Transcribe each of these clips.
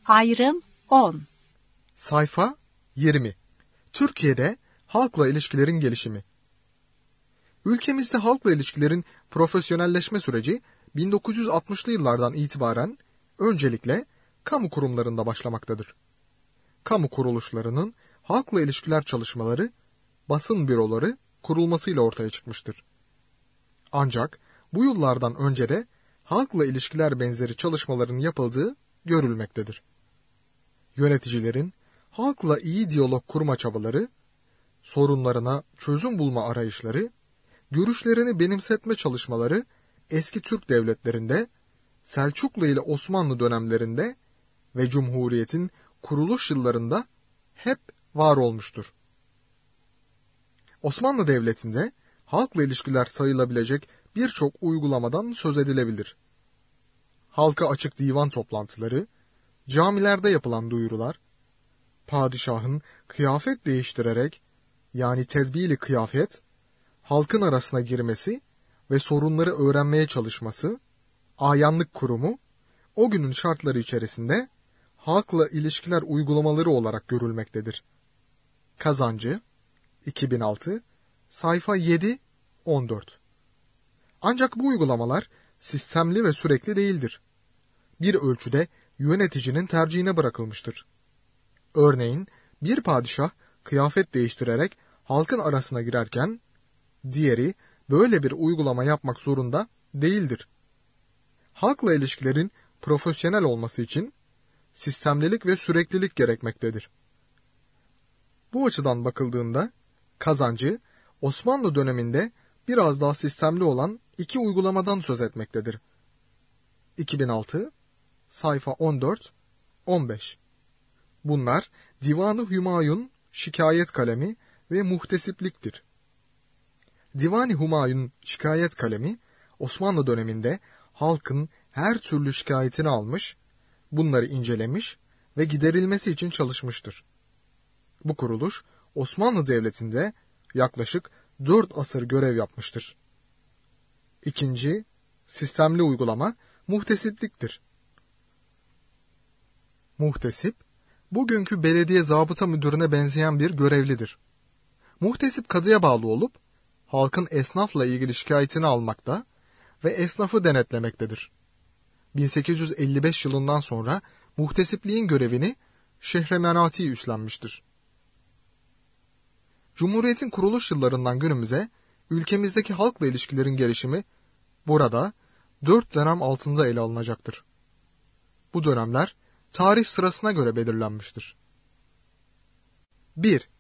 Ayrım 10. Sayfa 20. Türkiye'de halkla ilişkilerin gelişimi. Ülkemizde halkla ilişkilerin profesyonelleşme süreci 1960'lı yıllardan itibaren öncelikle kamu kurumlarında başlamaktadır. Kamu kuruluşlarının halkla ilişkiler çalışmaları, basın büroları kurulmasıyla ortaya çıkmıştır. Ancak bu yıllardan önce de halkla ilişkiler benzeri çalışmaların yapıldığı görülmektedir. Yöneticilerin halkla iyi diyalog kurma çabaları, sorunlarına çözüm bulma arayışları, görüşlerini benimsetme çalışmaları eski Türk devletlerinde, Selçuklu ile Osmanlı dönemlerinde ve Cumhuriyet'in kuruluş yıllarında hep var olmuştur. Osmanlı Devleti'nde halkla ilişkiler sayılabilecek birçok uygulamadan söz edilebilir. Halka açık divan toplantıları, camilerde yapılan duyurular, padişahın kıyafet değiştirerek, yani tezbihli kıyafet, halkın arasına girmesi ve sorunları öğrenmeye çalışması, ayanlık kurumu, o günün şartları içerisinde halkla ilişkiler uygulamaları olarak görülmektedir. Kazancı, 2006, sayfa 7-14. Ancak bu uygulamalar sistemli ve sürekli değildir. Bir ölçüde yöneticinin tercihine bırakılmıştır. Örneğin bir padişah kıyafet değiştirerek halkın arasına girerken, diğeri böyle bir uygulama yapmak zorunda değildir. Halkla ilişkilerin profesyonel olması için sistemlilik ve süreklilik gerekmektedir. Bu açıdan bakıldığında Kazancı, Osmanlı döneminde biraz daha sistemli olan iki uygulamadan söz etmektedir. 2006, sayfa 14-15. Bunlar Divan-ı Hümayun, şikayet kalemi ve muhtesipliktir. Divan-ı Hümayun şikayet kalemi, Osmanlı döneminde halkın her türlü şikayetini almış, bunları incelemiş ve giderilmesi için çalışmıştır. Bu kuruluş, Osmanlı Devleti'nde yaklaşık 4 asır görev yapmıştır. İkinci, sistemli uygulama, muhtesipliktir. Muhtesip, bugünkü belediye zabıta müdürüne benzeyen bir görevlidir. Muhtesip kadıya bağlı olup, halkın esnafla ilgili şikayetini almakta ve esnafı denetlemektedir. 1855 yılından sonra muhtesipliğin görevini Şehremenati üstlenmiştir. Cumhuriyet'in kuruluş yıllarından günümüze ülkemizdeki halkla ilişkilerin gelişimi burada 4 dönem altında ele alınacaktır. Bu dönemler tarih sırasına göre belirlenmiştir. 1.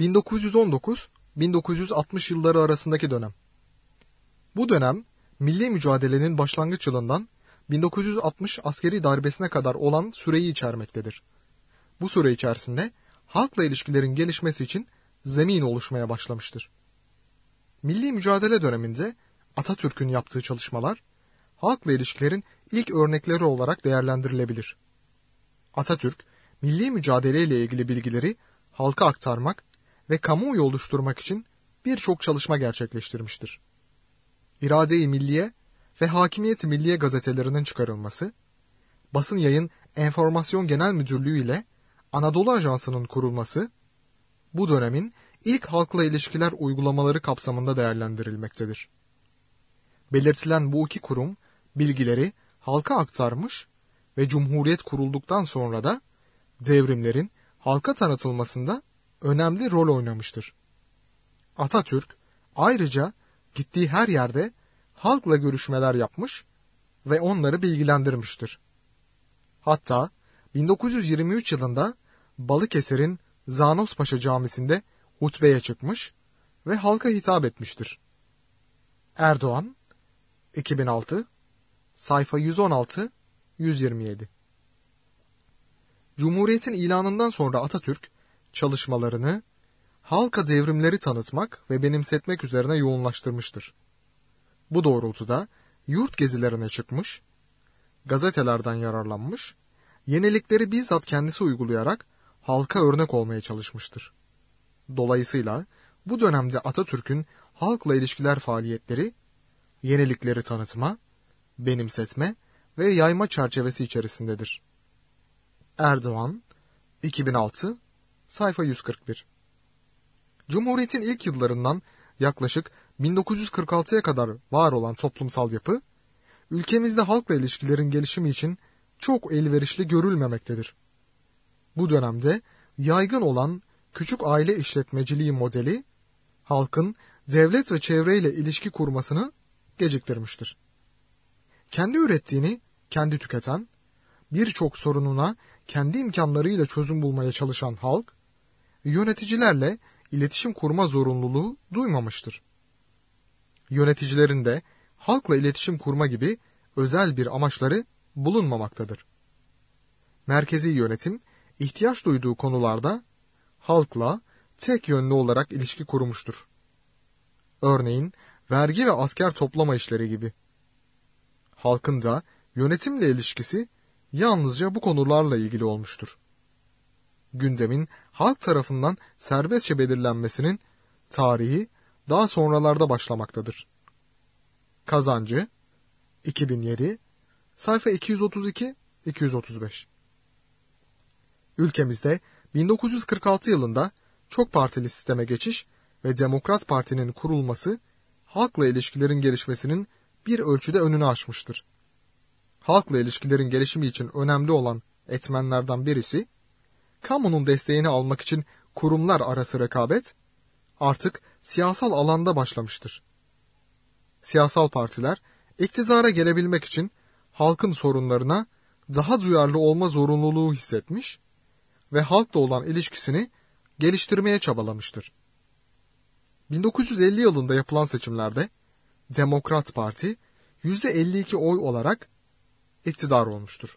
1919-1960 yılları arasındaki dönem. Bu dönem, milli mücadelenin başlangıç yılından 1960 askeri darbesine kadar olan süreyi içermektedir. Bu süre içerisinde halkla ilişkilerin gelişmesi için zemin oluşmaya başlamıştır. Milli mücadele döneminde Atatürk'ün yaptığı çalışmalar, halkla ilişkilerin ilk örnekleri olarak değerlendirilebilir. Atatürk, milli mücadeleyle ilgili bilgileri halka aktarmak ve kamuoyu oluşturmak için birçok çalışma gerçekleştirmiştir. İrade-i Milliye ve Hakimiyet-i Milliye gazetelerinin çıkarılması, Basın Yayın Enformasyon Genel Müdürlüğü ile Anadolu Ajansı'nın kurulması, bu dönemin ilk halkla ilişkiler uygulamaları kapsamında değerlendirilmektedir. Belirtilen bu iki kurum, bilgileri halka aktarmış ve Cumhuriyet kurulduktan sonra da devrimlerin halka tanıtılmasında önemli rol oynamıştır. Atatürk, ayrıca gittiği her yerde halkla görüşmeler yapmış ve onları bilgilendirmiştir. Hatta 1923 yılında Balıkesir'in Zanospaşa Camisi'nde hutbeye çıkmış ve halka hitap etmiştir. Erdoğan, 2006, sayfa 116-127. Cumhuriyet'in ilanından sonra Atatürk, çalışmalarını halka devrimleri tanıtmak ve benimsetmek üzerine yoğunlaştırmıştır. Bu doğrultuda yurt gezilerine çıkmış, gazetelerden yararlanmış, yenilikleri bizzat kendisi uygulayarak halka örnek olmaya çalışmıştır. Dolayısıyla bu dönemde Atatürk'ün halkla ilişkiler faaliyetleri, yenilikleri tanıtma, benimsetme ve yayma çerçevesi içerisindedir. Erdoğan, 2006, sayfa 141. Cumhuriyetin ilk yıllarından yaklaşık 1946'ya kadar var olan toplumsal yapı, ülkemizde halkla ilişkilerin gelişimi için çok elverişli görülmemektedir. Bu dönemde yaygın olan küçük aile işletmeciliği modeli, halkın devlet ve çevreyle ilişki kurmasını geciktirmiştir. Kendi ürettiğini kendi tüketen, birçok sorununa kendi imkanlarıyla çözüm bulmaya çalışan halk, yöneticilerle iletişim kurma zorunluluğu duymamıştır. Yöneticilerin de halkla iletişim kurma gibi özel bir amaçları bulunmamaktadır. Merkezi yönetim, ihtiyaç duyduğu konularda halkla tek yönlü olarak ilişki kurmuştur. Örneğin vergi ve asker toplama işleri gibi. Halkın da yönetimle ilişkisi yalnızca bu konularla ilgili olmuştur. Gündemin halk tarafından serbestçe belirlenmesinin tarihi daha sonralarda başlamaktadır. Kazancı, 2007, sayfa 232-235. Ülkemizde 1946 yılında çok partili sisteme geçiş ve Demokrat Parti'nin kurulması, halkla ilişkilerin gelişmesinin bir ölçüde önünü açmıştır. Halkla ilişkilerin gelişimi için önemli olan etmenlerden birisi, kamunun desteğini almak için kurumlar arası rekabet, artık siyasal alanda başlamıştır. Siyasal partiler, iktidara gelebilmek için halkın sorunlarına daha duyarlı olma zorunluluğu hissetmiş ve halkla olan ilişkisini geliştirmeye çabalamıştır. 1950 yılında yapılan seçimlerde Demokrat Parti %52 oy olarak iktidar olmuştur.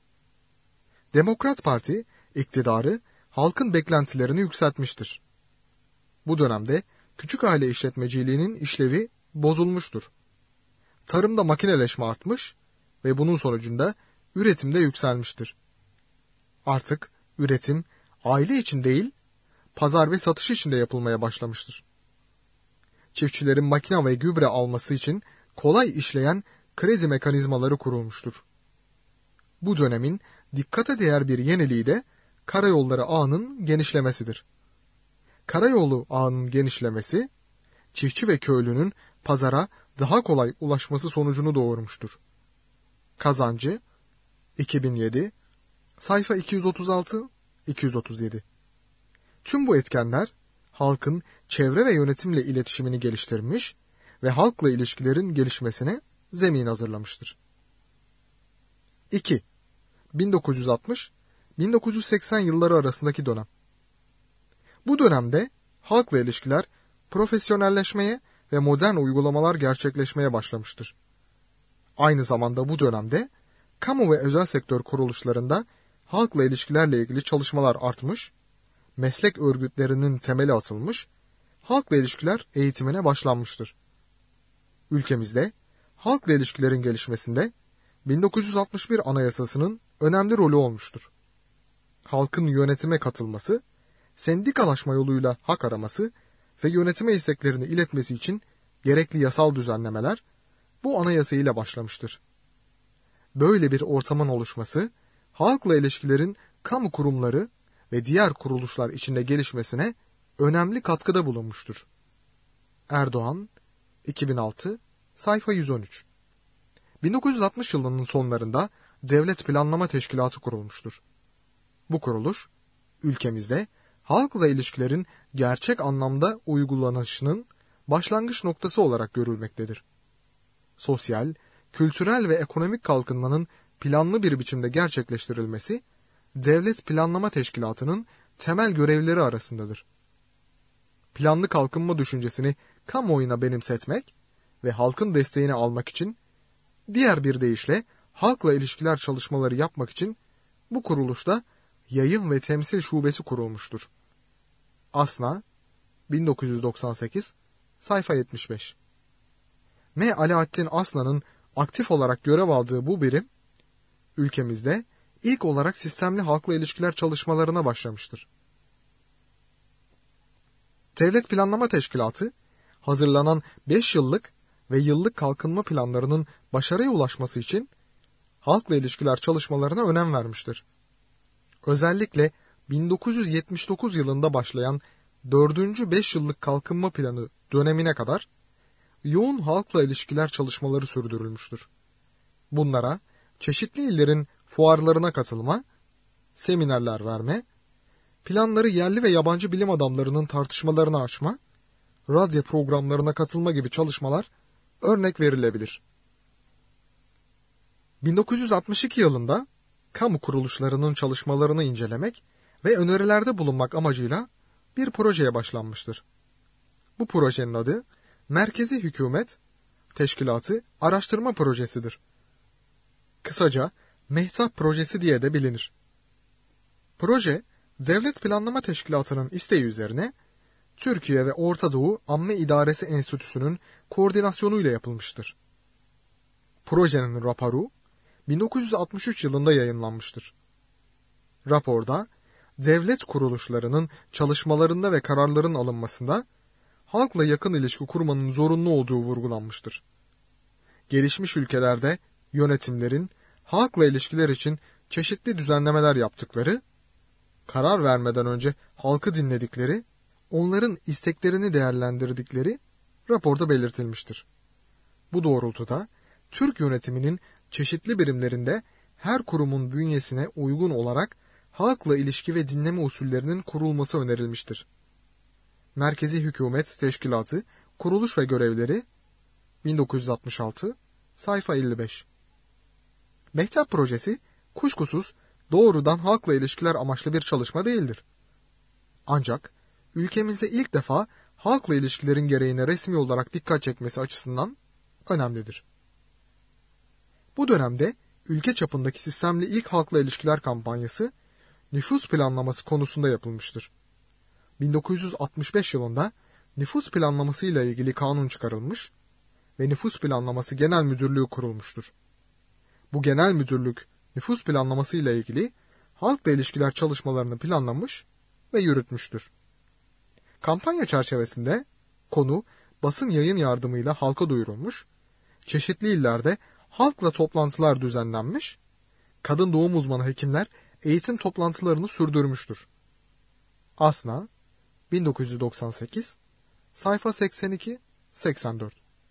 Demokrat Parti iktidarı halkın beklentilerini yükseltmiştir. Bu dönemde küçük aile işletmeciliğinin işlevi bozulmuştur. Tarımda makineleşme artmış ve bunun sonucunda üretim de yükselmiştir. Artık üretim aile için değil, pazar ve satış için de yapılmaya başlamıştır. Çiftçilerin makine ve gübre alması için kolay işleyen kredi mekanizmaları kurulmuştur. Bu dönemin dikkate değer bir yeniliği de karayolları ağının genişlemesidir. Karayolu ağının genişlemesi, çiftçi ve köylünün pazara daha kolay ulaşması sonucunu doğurmuştur. Kazancı, 2007, sayfa 236-237. Tüm bu etkenler, halkın çevre ve yönetimle iletişimini geliştirmiş ve halkla ilişkilerin gelişmesine zemin hazırlamıştır. 2. 1960-1980 yılları arasındaki dönem. Bu dönemde halkla ilişkiler profesyonelleşmeye ve modern uygulamalar gerçekleşmeye başlamıştır. Aynı zamanda bu dönemde kamu ve özel sektör kuruluşlarında halkla ilişkilerle ilgili çalışmalar artmış, meslek örgütlerinin temeli atılmış, halkla ilişkiler eğitimine başlanmıştır. Ülkemizde halkla ilişkilerin gelişmesinde 1961 Anayasası'nın önemli rolü olmuştur. Halkın yönetime katılması, sendikalaşma yoluyla hak araması ve yönetime isteklerini iletmesi için gerekli yasal düzenlemeler bu anayasa ile başlamıştır. Böyle bir ortamın oluşması, halkla ilişkilerin kamu kurumları ve diğer kuruluşlar içinde gelişmesine önemli katkıda bulunmuştur. Erdoğan, 2006, sayfa 113. 1960 yılının sonlarında Devlet Planlama Teşkilatı kurulmuştur. Bu kuruluş, ülkemizde halkla ilişkilerin gerçek anlamda uygulanışının başlangıç noktası olarak görülmektedir. Sosyal, kültürel ve ekonomik kalkınmanın planlı bir biçimde gerçekleştirilmesi, Devlet Planlama Teşkilatı'nın temel görevleri arasındadır. Planlı kalkınma düşüncesini kamuoyuna benimsetmek ve halkın desteğini almak için, diğer bir deyişle halkla ilişkiler çalışmaları yapmak için bu kuruluşta yayın ve temsil şubesi kurulmuştur. Asna, 1998, sayfa 75. M. Alaaddin Asna'nın aktif olarak görev aldığı bu birim, ülkemizde ilk olarak sistemli halkla ilişkiler çalışmalarına başlamıştır. Devlet Planlama Teşkilatı, hazırlanan 5 yıllık ve yıllık kalkınma planlarının başarıya ulaşması için halkla ilişkiler çalışmalarına önem vermiştir. Özellikle 1979 yılında başlayan 4. 5 yıllık kalkınma planı dönemine kadar yoğun halkla ilişkiler çalışmaları sürdürülmüştür. Bunlara çeşitli illerin fuarlarına katılma, seminerler verme, planları yerli ve yabancı bilim adamlarının tartışmalarını açma, radyo programlarına katılma gibi çalışmalar örnek verilebilir. 1962 yılında kamu kuruluşlarının çalışmalarını incelemek ve önerilerde bulunmak amacıyla bir projeye başlanmıştır. Bu projenin adı Merkezi Hükümet Teşkilatı Araştırma Projesi'dir. Kısaca Mehtap Projesi diye de bilinir. Proje, Devlet Planlama Teşkilatı'nın isteği üzerine Türkiye ve Orta Doğu Amme İdaresi Enstitüsü'nün koordinasyonuyla yapılmıştır. Projenin raporu 1963 yılında yayınlanmıştır. Raporda, devlet kuruluşlarının çalışmalarında ve kararların alınmasında halkla yakın ilişki kurmanın zorunlu olduğu vurgulanmıştır. Gelişmiş ülkelerde yönetimlerin halkla ilişkiler için çeşitli düzenlemeler yaptıkları, karar vermeden önce halkı dinledikleri, onların isteklerini değerlendirdikleri raporda belirtilmiştir. Bu doğrultuda Türk yönetiminin çeşitli birimlerinde her kurumun bünyesine uygun olarak halkla ilişki ve dinleme usullerinin kurulması önerilmiştir. Merkezi Hükümet Teşkilatı, Kuruluş ve Görevleri 1966, sayfa 55. Mehtap Projesi, kuşkusuz doğrudan halkla ilişkiler amaçlı bir çalışma değildir. Ancak ülkemizde ilk defa halkla ilişkilerin gereğine resmi olarak dikkat çekmesi açısından önemlidir. Bu dönemde ülke çapındaki sistemli ilk halkla ilişkiler kampanyası nüfus planlaması konusunda yapılmıştır. 1965 yılında nüfus planlaması ile ilgili kanun çıkarılmış ve Nüfus Planlaması Genel Müdürlüğü kurulmuştur. Bu genel müdürlük nüfus planlaması ile ilgili halkla ilişkiler çalışmalarını planlamış ve yürütmüştür. Kampanya çerçevesinde konu basın yayın yardımıyla halka duyurulmuş, çeşitli illerde halkla toplantılar düzenlenmiş, kadın doğum uzmanı hekimler eğitim toplantılarını sürdürmüştür. Asna 1998, sayfa 82-84.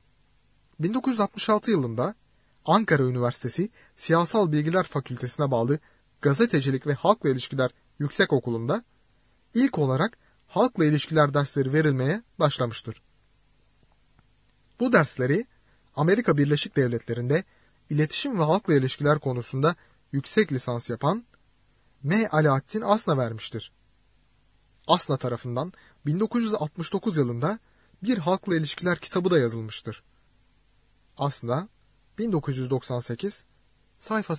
1966 yılında Ankara Üniversitesi Siyasal Bilgiler Fakültesine bağlı Gazetecilik ve Halkla İlişkiler Yüksekokulu'nda ilk olarak halkla ilişkiler dersleri verilmeye başlamıştır. Bu dersleri Amerika Birleşik Devletleri'nde iletişim ve halkla ilişkiler konusunda yüksek lisans yapan M. Alaaddin Asna vermiştir. Asna tarafından 1969 yılında bir halkla ilişkiler kitabı da yazılmıştır. Asna 1998, sayfa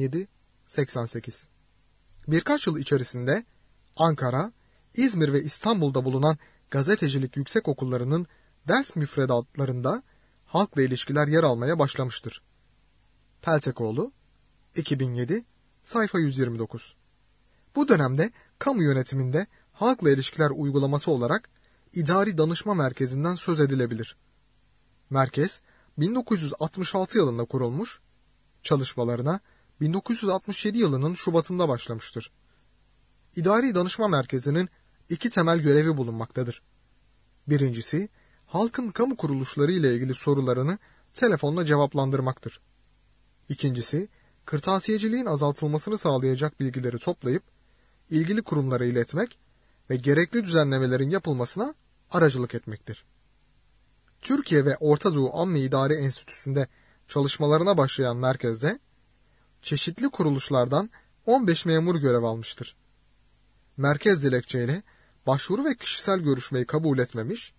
87-88. Birkaç yıl içerisinde Ankara, İzmir ve İstanbul'da bulunan gazetecilik yüksekokullarının ders müfredatlarında halkla ilişkiler yer almaya başlamıştır. Peltekoğlu, 2007, sayfa 129. Bu dönemde kamu yönetiminde halkla ilişkiler uygulaması olarak İdari Danışma Merkezi'nden söz edilebilir. Merkez, 1966 yılında kurulmuş, çalışmalarına 1967 yılının Şubat'ında başlamıştır. İdari Danışma Merkezi'nin iki temel görevi bulunmaktadır. Birincisi, halkın kamu kuruluşları ile ilgili sorularını telefonla cevaplandırmaktır. İkincisi, kırtasiyeciliğin azaltılmasını sağlayacak bilgileri toplayıp, ilgili kurumlara iletmek ve gerekli düzenlemelerin yapılmasına aracılık etmektir. Türkiye ve Orta Doğu Amme İdare Enstitüsü'nde çalışmalarına başlayan merkezde, çeşitli kuruluşlardan 15 memur görev almıştır. Merkez dilekçeyle başvuru ve kişisel görüşmeyi kabul etmemiş,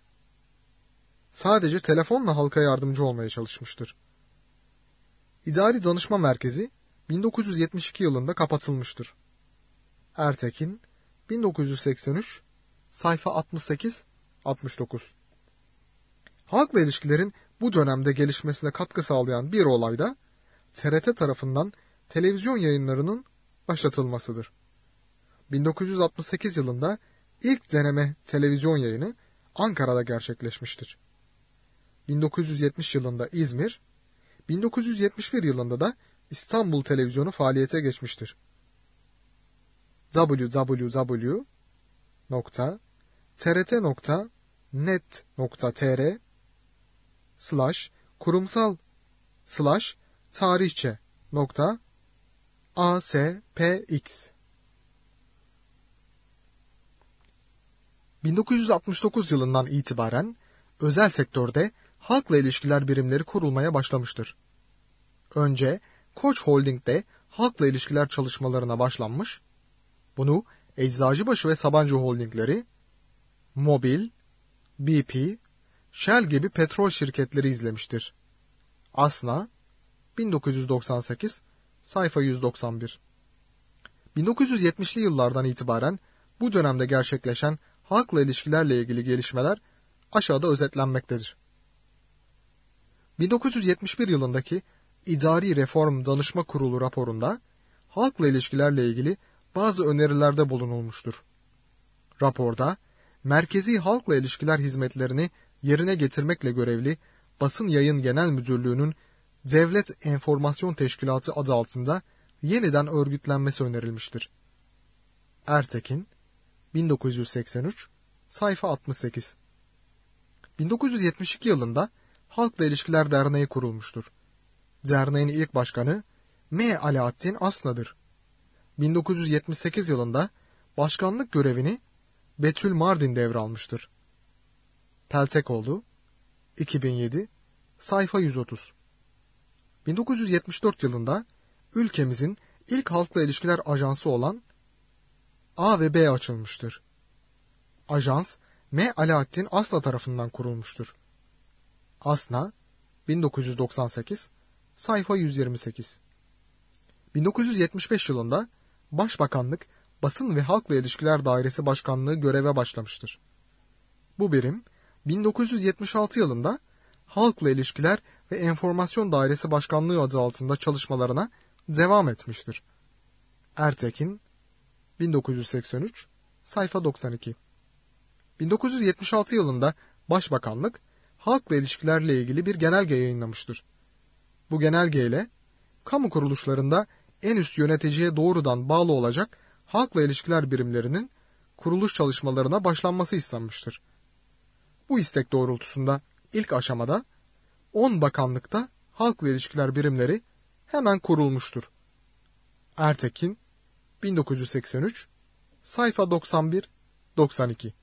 sadece telefonla halka yardımcı olmaya çalışmıştır. İdari Danışma Merkezi 1972 yılında kapatılmıştır. Ertekin, 1983, sayfa 68-69. Halkla ilişkilerin bu dönemde gelişmesine katkı sağlayan bir olay da TRT tarafından televizyon yayınlarının başlatılmasıdır. 1968 yılında ilk deneme televizyon yayını Ankara'da gerçekleşmiştir. 1970 yılında İzmir, 1971 yılında da İstanbul televizyonu faaliyete geçmiştir. www.trt.net.tr/tarihçe.aspx 1969 yılından itibaren özel sektörde halkla ilişkiler birimleri kurulmaya başlamıştır. Önce Koç Holding'de halkla ilişkiler çalışmalarına başlanmış, bunu Eczacıbaşı ve Sabancı Holdingleri, Mobil, BP, Shell gibi petrol şirketleri izlemiştir. Asna, 1998, sayfa 191. 1970'li yıllardan itibaren bu dönemde gerçekleşen halkla ilişkilerle ilgili gelişmeler aşağıda özetlenmektedir. 1971 yılındaki İdari Reform Danışma Kurulu raporunda halkla ilişkilerle ilgili bazı önerilerde bulunulmuştur. Raporda, merkezi halkla ilişkiler hizmetlerini yerine getirmekle görevli Basın Yayın Genel Müdürlüğü'nün Devlet Enformasyon Teşkilatı adı altında yeniden örgütlenmesi önerilmiştir. Ertekin, 1983, sayfa 68. 1972 yılında Halkla İlişkiler Derneği kurulmuştur. Derneğin ilk başkanı M. Alaaddin Asna'dır. 1978 yılında başkanlık görevini Betül Mardin devralmıştır. Peltekoğlu, 2007, sayfa 130. 1974 yılında ülkemizin ilk halkla ilişkiler ajansı olan A ve B açılmıştır. Ajans, M. Alaaddin Asna tarafından kurulmuştur. Asna, 1998, sayfa 128. 1975 yılında Başbakanlık Basın ve Halkla İlişkiler Dairesi Başkanlığı göreve başlamıştır. Bu birim, 1976 yılında Halkla İlişkiler ve Enformasyon Dairesi Başkanlığı adı altında çalışmalarına devam etmiştir. Ertekin, 1983, sayfa 92. 1976 yılında Başbakanlık, halkla ilişkilerle ilgili bir genelge yayınlamıştır. Bu genelgeyle, kamu kuruluşlarında en üst yöneticiye doğrudan bağlı olacak halkla ilişkiler birimlerinin kuruluş çalışmalarına başlanması istenmiştir. Bu istek doğrultusunda ilk aşamada 10 bakanlıkta halkla ilişkiler birimleri hemen kurulmuştur. Ertekin, 1983, sayfa 91-92.